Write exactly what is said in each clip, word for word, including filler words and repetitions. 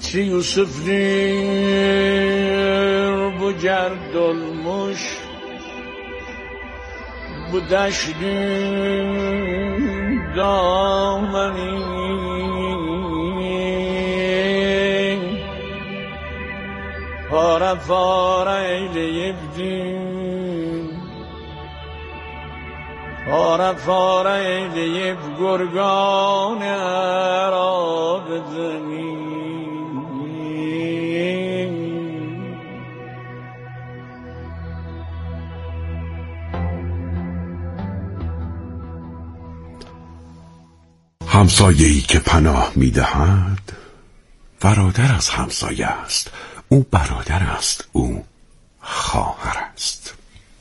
Hatri Yusuf'dir bu gerdolmuş, bu deştin dameni. Para para eyleyibdim, para para eyleyip gurgane ra bedeni. همسایه‌ای که پناه می‌دهد برادر از همسایه است، او برادر است، او خواهر است.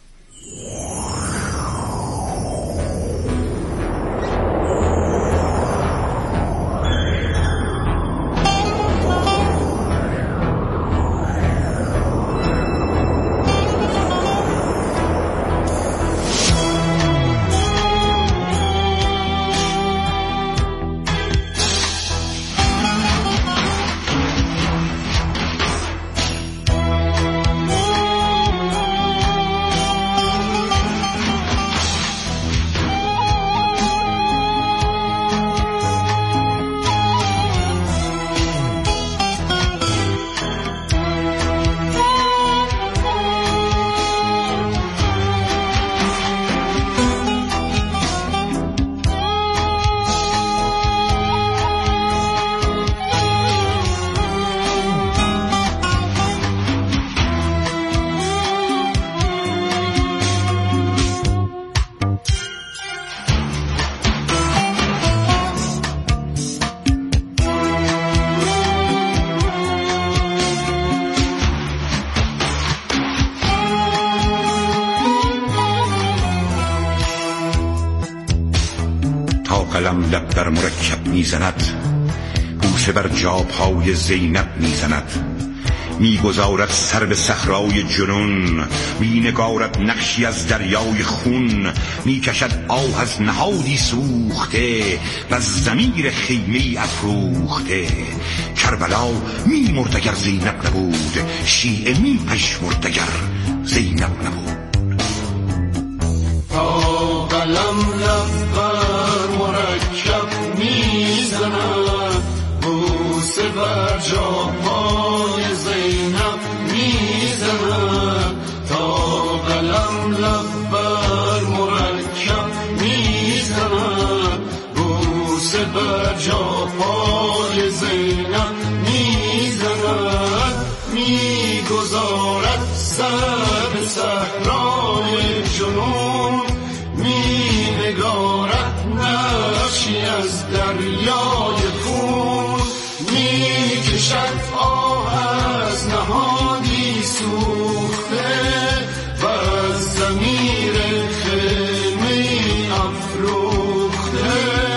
قلم لب در مرکب میزند، بوسه بر جاپای زینب میزند. میگذارد سر به صحرای جنون، مینگارد نقشی از دریای خون. میکشد آه از نهادی سوخته و ضمیر خیمه‌ای افروخته. کربلا میمرد اگر زینب نبود، شیعه میپژمرد اگر زینب نبود. تا قلم لب بر مرکب میزند، بوسه بر جاپای زینب میزند. تا قلم لب بر مرکب میزند، بوسه بر جاپای زینب میزند. میگذارد سر به صحرای جنون، مینگارد نقشی از دریای خون. میکشد آه از نهادی سوخته و از ضمیر خیمه‌ای افروخته.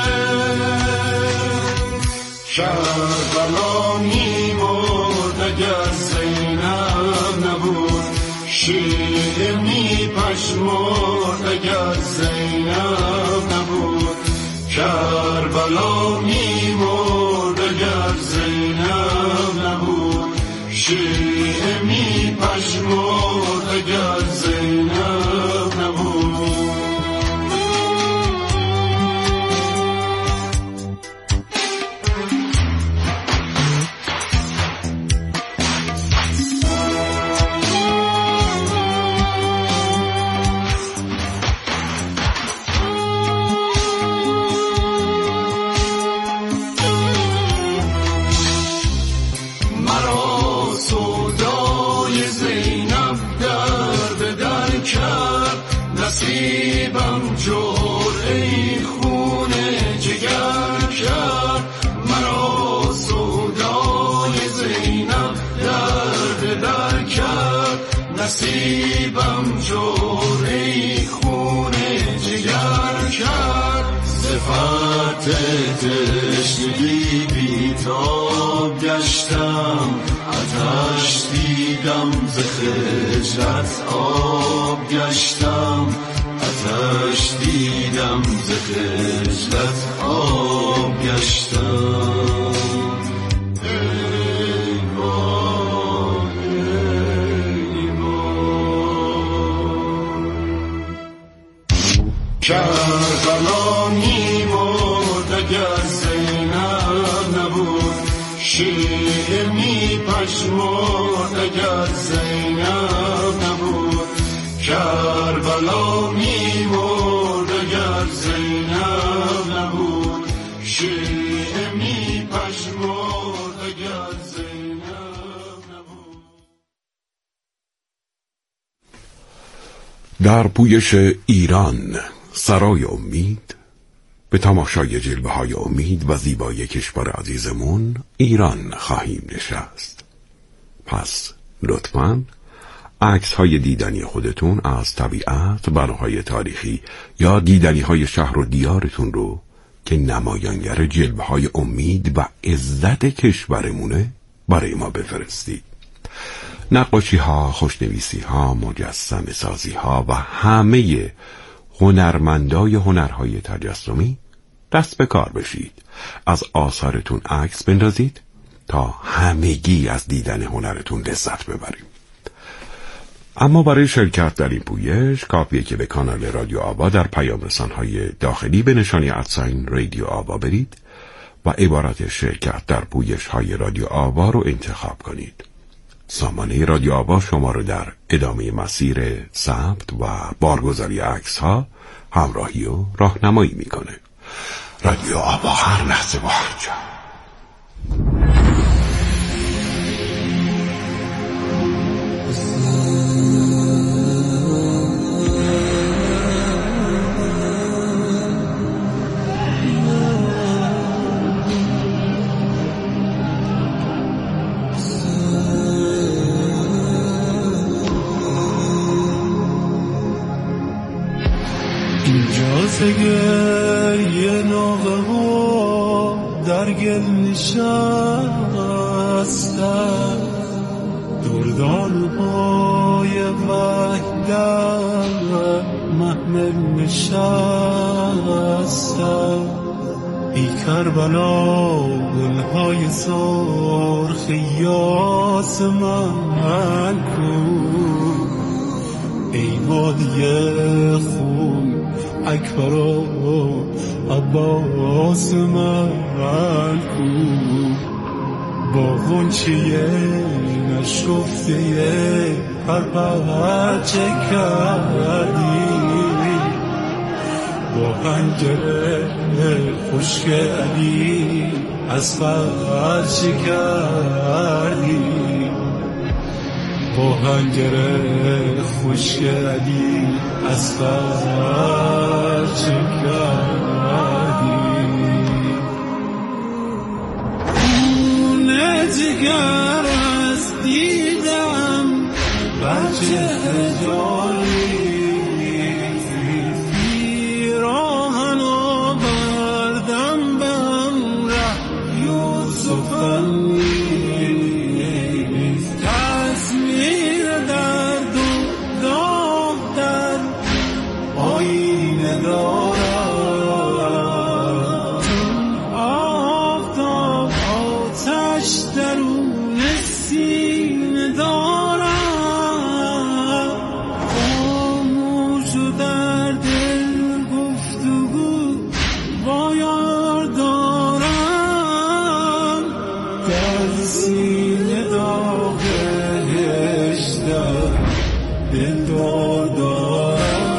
کربلا میمرد اگر زینب نبود، شیعه میپژمرد اگر زینب نبود. کربلا میمرد اگر زینب نبود، شیعه میپژمرد اگر زینب نبود. نصیبم جرعه خون جگر کرد، مرا سودای زینب درد در کرد. نصیبم جرعه خون جگر کرد. صفت تشنگی بیتاب گشتم، آتش دیدم ز خجلت آب گشتم. آتش دیدم ز خجلت آب گشتم. کربلا می‌مرد اگر زینب نبود، شیر می‌پژمرد اگر زینب نبود. کربلا می‌مرد اگر زینب نبود، شیر می‌پژمرد اگر زینب نبود. در پویش ایران سرای امید، به تماشای جلوه های امید و زیبایی کشور عزیزمون ایران خواهیم نشست. پس لطفاً عکس های دیدنی خودتون از طبیعت، بناهای تاریخی یا دیدنی های شهر و دیارتون رو که نمایانگر جلوه های امید و عزت کشورمونه برای ما بفرستید. نقاشی ها، خوشنویسی ها، مجسمه سازی ها و همه هنرمندای هنرهای تجسمی دست به کار بشید. از آثارتون عکس بندازید تا همگی از دیدن هنرتون لذت ببریم. اما برای شرکت در این پویش کافیه که به کانال رادیو آوا در پیام رسان‌های داخلی به نشانی ادساین رادیو آوا برید و عبارت شرکت در پویش های رادیو آوا رو انتخاب کنید. سامانه رادیو آوا شما رو در ادامه مسیر ثبت و بارگذاری عکس ها همراهی و راهنمایی میکنه. رادیو آوا هر لحظه با هر جا. گریه ناغه ها در گل نشستن، دردان های وحدت محمل نشستن. ای کربلا گل های سرخ یاسمن کو، ای وادی خون اکبر و عباس من کو. با غنچه نشفته پرپچه کردی، با پنجره خشک علی از فرچه کردی، با پنجره خشک علی از فرچه کردی. خون جگر از دیدم بچه جانی، پیراهن و بردم به همراه یوسفم، تصمیر درد و داغ آینه دارم، آفتاب آتش درون سینه دارم، خاموش و در دل گفتگو با یار دارم، در سینه داغ هشتم دل دار دارم.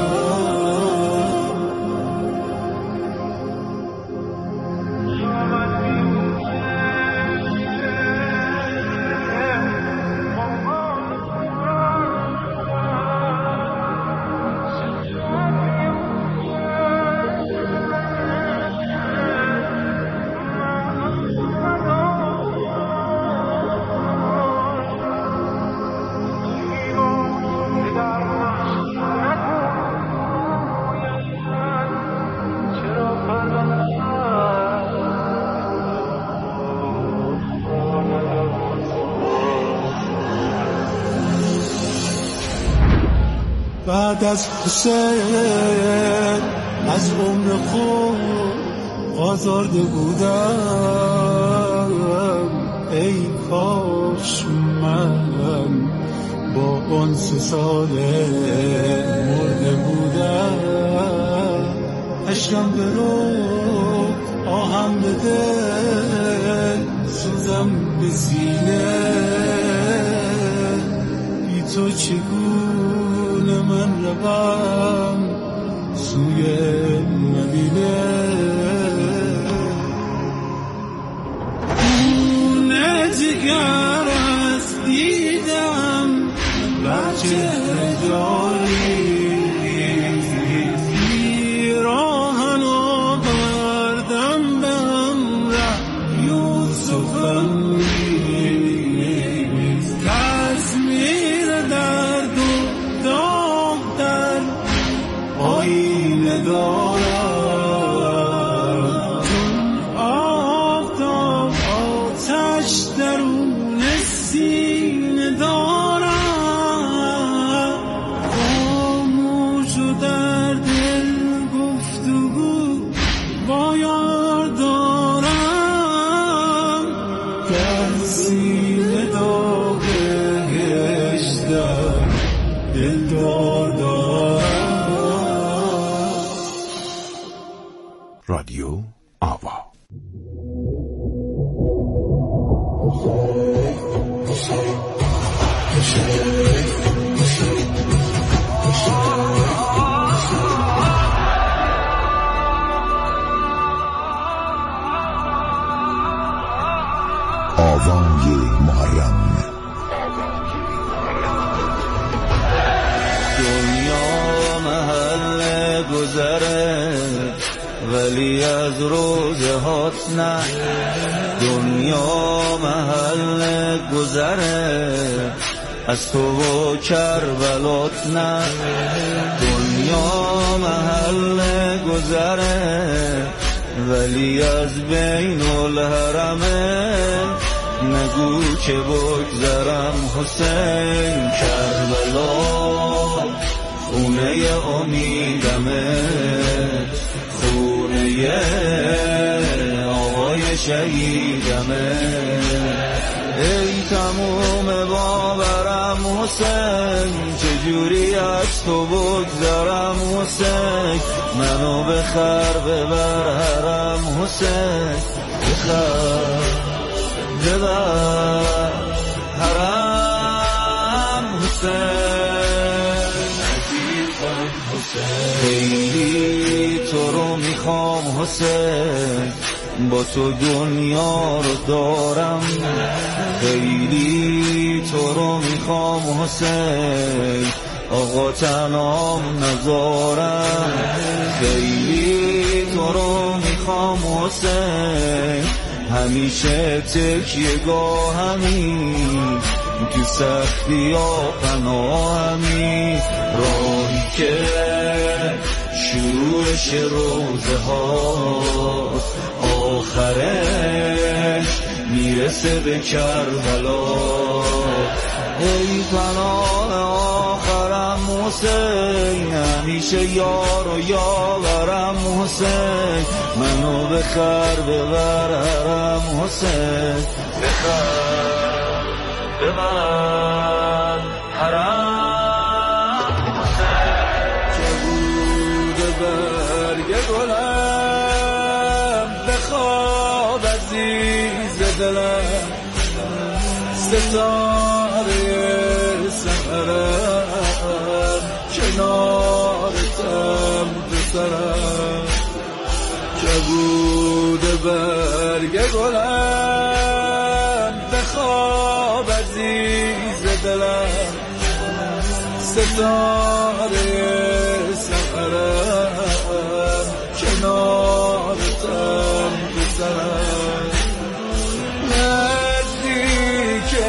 بعد از حسین از عمر خود آزرده بودم، ای کاش من با اون سه ساله مرده بودم. عشقم برو آهم به دل سوزم به سینه بی تو چگونه من روم سوی مدینه خونه جگر از دیدم بر چهره جاری رادیو آوا. آوای محرم. دنیا محل گذره ولی از روزهات نه، دنیا محل گذره از تو و کربلات نه، دنیا محل گذره ولی از بین الحرمه نگو که بگذرم حسین. کربلا خونه امیدمه، خونه آقای شهیدمه. ای تموم باورم حسین، چجوری از تو بگذرم حسین. منو بخر ببر حرم حسین، بخر ببر حرم حسین. خیلی تو رو میخوام حسین، با تو دنیا رو دارم. خیلی تو رو میخوام حسین، آقا تنام نزارم. خیلی تو رو میخوام حسین، همیشه تکیه گاهمی، تو سختی ها پناهمی. راهی که شروعش روزه ها آخرش میرسه به کربلا. ای پناه آخرم حسین، همیشه یار و یاورم حسین. منو بخر ببر حرم حسین، بخر ببر حرم حسین. چه بود برگ گلم بخواب عزیز دلم، ستاره سحرم کنارتم بسرم. چه بود برگ گلم بخواب عزیز دلم، ستاره سحرم کنارتم بسرم. نزدیکه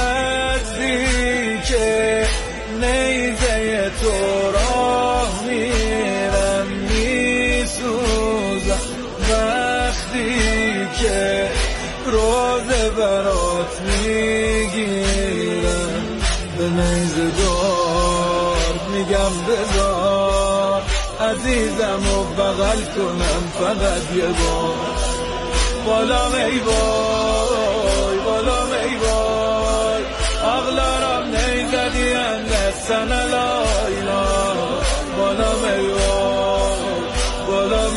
نزدیکه نیزه تو راه میرم میسوزم، وقتی که روزه برات میگیرم. به نیزه دار میگم بذار عزیزم و بغل کنم فقط یه بار. بالام ای وای بالام ای وای، آغلارم نیزدی اندستن لایلا. بالام ای وای بالام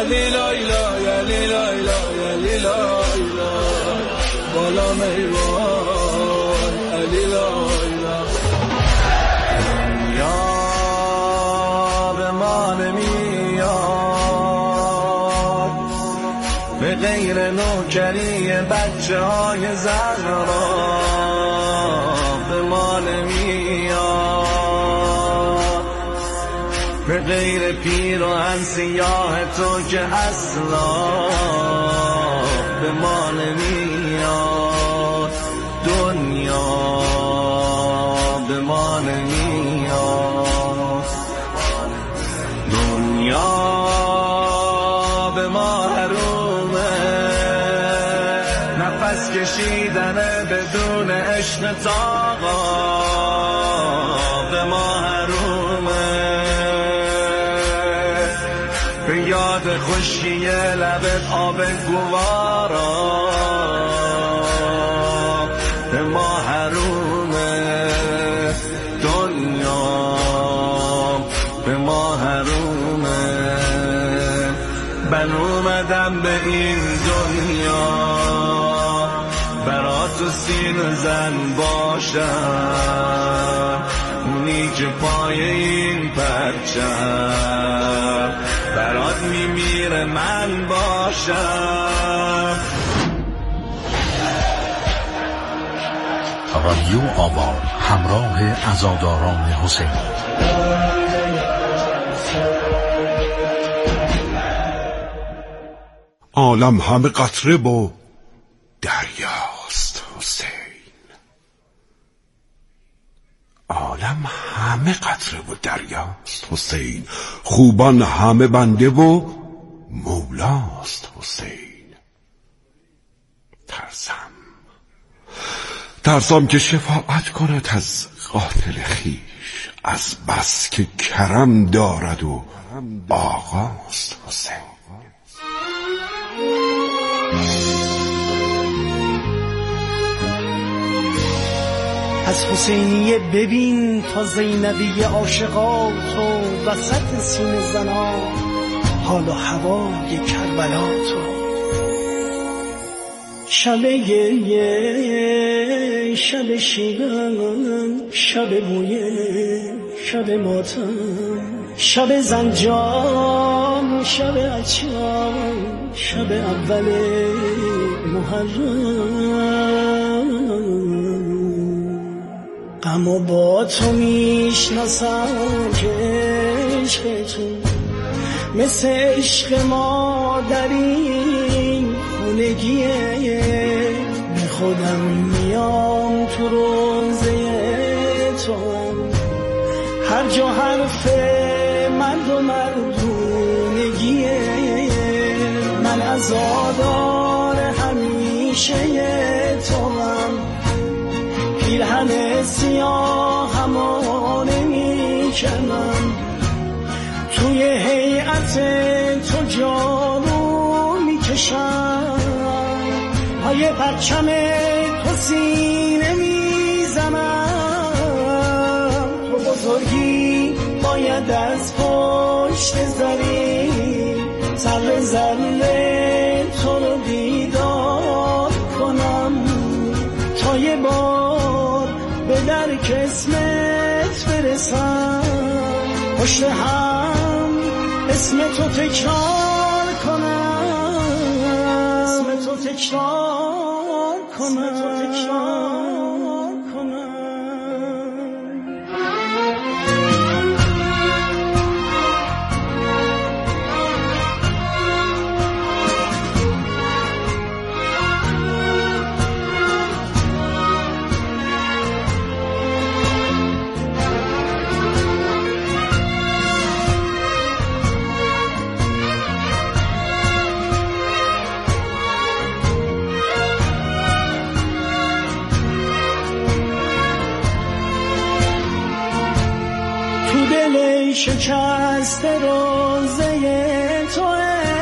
علی لایلا علی لایلا علی لایلا بالا میوان علی لایلا یا به ما نمیاد به غیر نوکری بچه های زهرا به ما نمیاد به غیر پیراهن سیاه تو که اصلا به ما نمیاد دنیا به ما نمیاد دنیا به ما حرومه نفس کشیدن بدون عشق تاقا به ما حرومه به یاد خشکی لبت آب گوارا به ما حرومه دنیا به ما حرومه من اومدم به این دنیا برا تو سین زن باشم اونی که پای این پرچم برات میمیره من باشم رادیو آوار همراه عزاداران حسین. عالم همه قطره و دریاست حسین عالم همه قطره و دریاست حسین خوبان همه بنده و مولاست حسین ترسم ترسم که شفاعت کند از قاتل خیش از بس که کرم دارد و آقاست حسین از حسینیه ببین تا زینبی عاشقات و وسط سینه زنان حال و هوای کربلات و شب گریه شب شیون شب بویه شب ماتم شب زنجان شب اچان شب اول محرم غم و با تو میشناسم که عشق تو مثل عشق ما در این خونگیه به خودم میام تو روزه تو هر جا حرف مرد و مردونگیه من عزادار همیشه تو هم پیرهن سیاه همو نمی کنم توی هیئت تو جارو می کشم پای پرچم تو سینه می زنم تو بزرگی باید از پشت زری ذره ذره تو رو بیدار کنم تا یه بار به در قسمت برسم پشت هم اسم تو تکرار کنم اسم تو تکرار کنم شکست روزه توه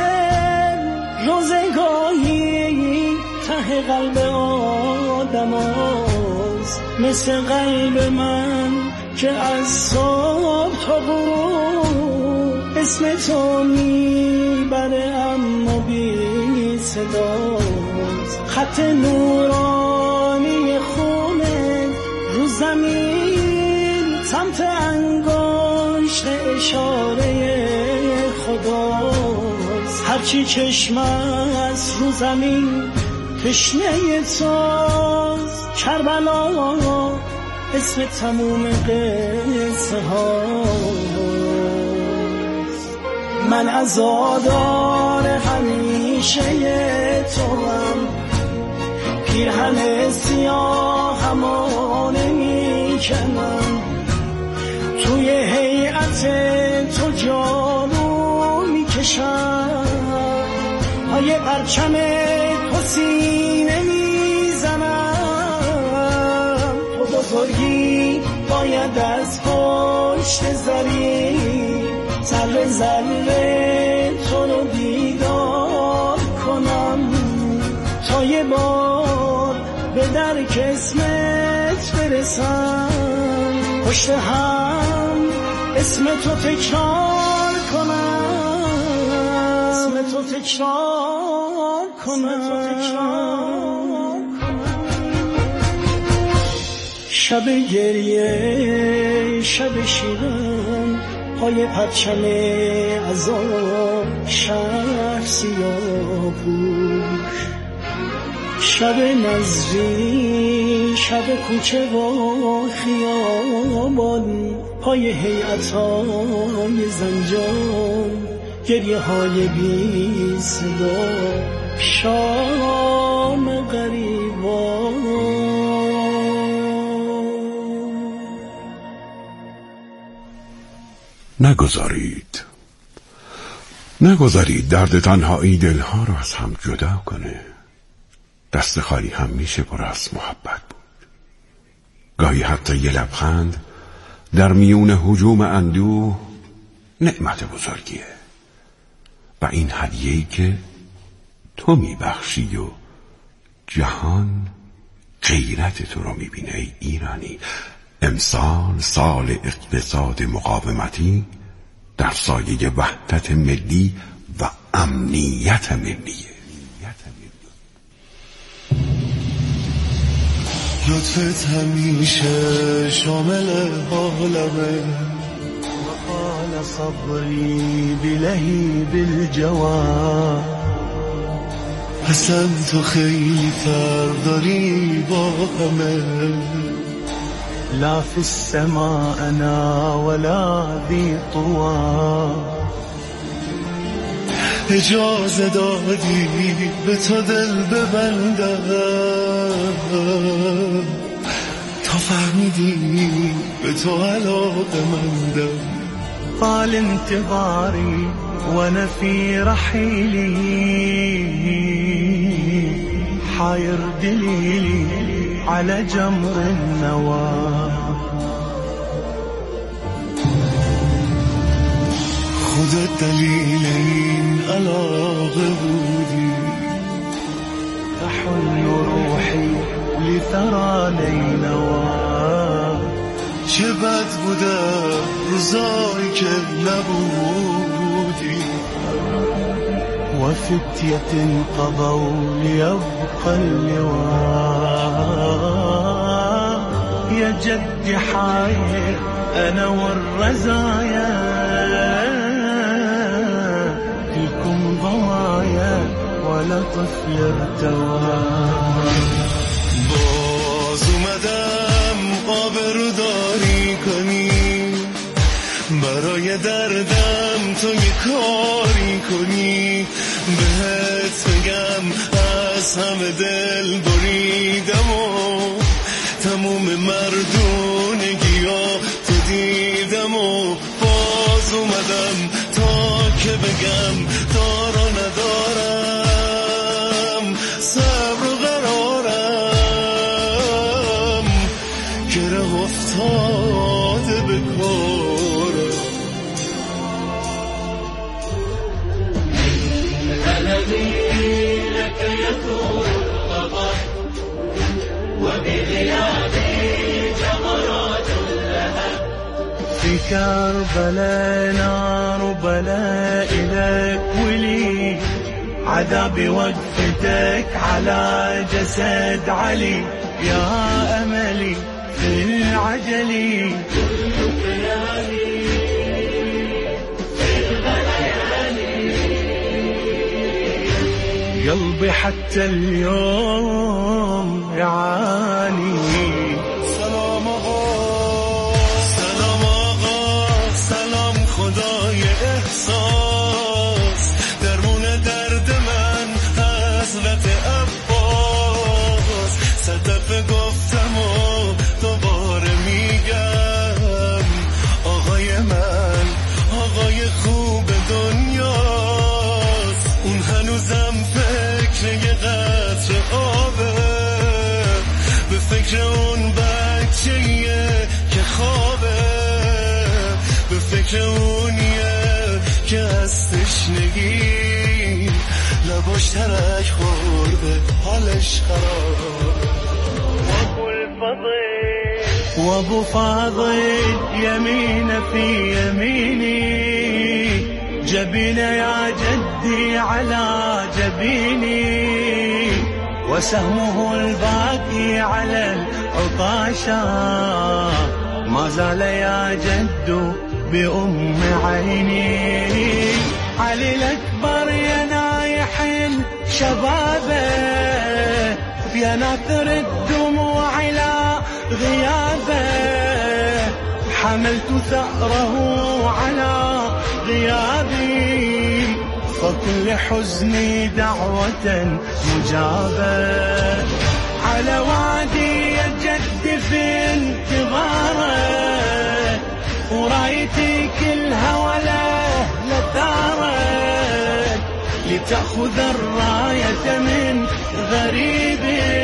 روزگاهی ته قلب آدم هست مثل قلب من که از صبح تا غروب اسم تو میبره اما بی صداست، خط نورانی خونه رو زمین سمت انگشت اشاره خداست. هرچی چشم است رو زمین تشنه توست، کربلا اسم تموم قصه هاست. من عزادار همیشه تو هم، پیرهن سیاه همو نمی کنم، توی هیئت تو جارو می کشم، پای پرچم تو سینه می زنم. تو بزرگی باید از پشت زری، ذره ذره تو رو دیدار کنم، تا یه بار به در قسمت برسم، پشت هم اسم تو تکرار کنم، اسم تو تکرار کنم. شب گریه شب شیرم، پای پرچم عذاب شهر سیاه پوش، شب نزری شب کوچه و خیابان، پای هیئت‌های زنجان، گریه های بی صدا، شام غریبان. نگذارید نگذارید درد تنهایی دلها را از هم جدا کنه. دست خالی هم میشه پر از محبت بود. گاهی حتی یه لبخند در میون هجوم اندوه نعمت بزرگیه، و این هدیه‌ای که تو میبخشی و جهان غیرت تو رو میبینه. ای ایرانی، امسال سال اقتصاد مقاومتی در سایه وحدت ملی و امنیت ملیه. لطفت همیشه شامل حالمه، وقال صبري بلهيب الجوى، اصلا تو خیلی فرق داری با همه، لا في السماء انا ولا ذي طوى. اجازه دادی به تو دل ببندم، تا فهمیدی به تو علاقه مندم. قال انتظاري وانا في رحيلي، حاير دليلي على جمر النوى. خودت دلیل این علاقه بودی، تحن روحی لثرى نینوا. چه بد بودم روزایی که نبودی، و فتیة قضوا لیبقى اللواء. یا جدی حایر انا والرزایا، فيكم ضوايا ولا طفل ارتوى. باز اومدم آبروداری کنی، برای دردم تو یه کاری کنی. بهت بگم از همه دل بریدم و تموم مردونگیا تو دیدم، و باز اومدم تا که بگم دارا ندارم، صبر و قرارم، گره افتاده به کارم. الذي لك يطول الغضب، وبغيابي جمرات اللهب، في كربلاء نار بلاء لك ولي، عذابي وقفتك على جسد علي، يا أملي في العجلي كل خيالي في الغلياني. قلبي حتى اليوم يعاني. سلام آقا سلام آقا سلام خدای احساس، درمون درد من حضرت عباس. صدف گفتم و دوباره میگم، آقای من آقای خوب دنیاست. اون هنوزم فکر یه قطره آبه، به فکر اون بچه‌یه که خوابه، به فکر اونیه که از تشنگی لباش ترک خورده حالش خراب. وابو فاضل يمين في يميني، جبينه يا جدي على جبيني، وسهمه الباقي على العطاشة، ما زال يا جد بأم عيني. علي الأكبر يا نايح شبابه، يا ناثر الدموع على غيابه، حملت ثأره على غيابي، فكل حزني دعوة مجابة. على وادي يا جد في انتظاره، ورايتي كلها ولا لثارك، لتأخذ الراية من غريب،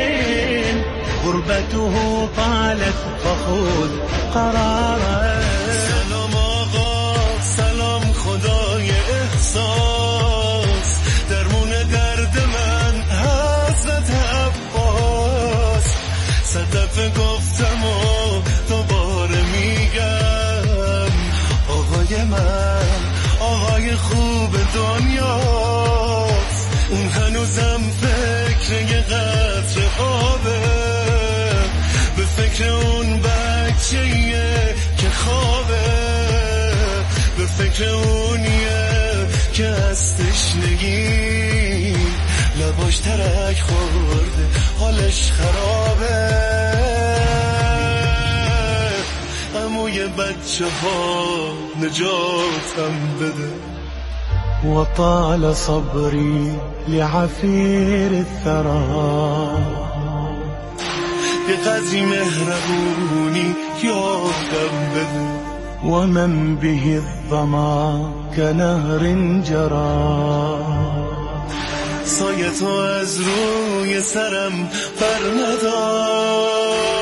غربته طالت فخذ قرارك. سلام آقا سلام خدای احساس، درمون درد من حضرت عباس. صدف گفتم و دوباره میگم، آقای من آقای خوب دنیاست. اون هنوزم فکر یه قطره آبه، به فکر اون بچه‌یه که خوابه، به فکر اونیه که از تشنگی لباش ترک خورده حالش خرابه. عموی بچه ها نجاتم بده، وطال صبري لعفير الثرى، یه قدری مهربونی یادم بده، ومن به الظما كنهر جرى، سایه تو از روی سرم بر ندار.